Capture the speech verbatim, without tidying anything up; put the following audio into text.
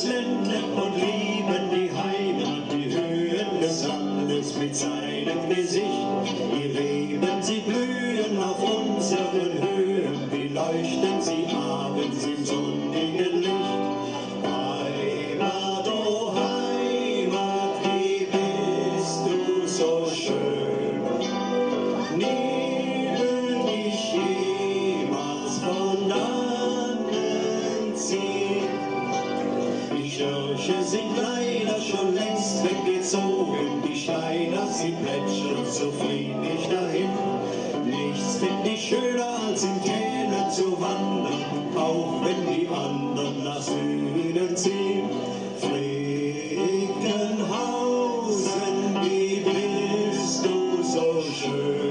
das Ländle und lieben die Heimat, die Höhen des Landes mit seinem Gesicht. Die Reben, sie blühen auf unseren Höhen, wie leuchten sie abends im sonnigen Licht. Heimat, oh Heimat, wie bist du so schön. Nie will ich jemals von dannen ziehen. Die Störche sind leider schon längst weggezogen, die Steiner, sie plätschern so friedlich dahin. Nichts find ich schöner als in Tälern zu wandern, auch wenn die anderen nach Süden ziehen. Frickenhausen, wie bist du so schön.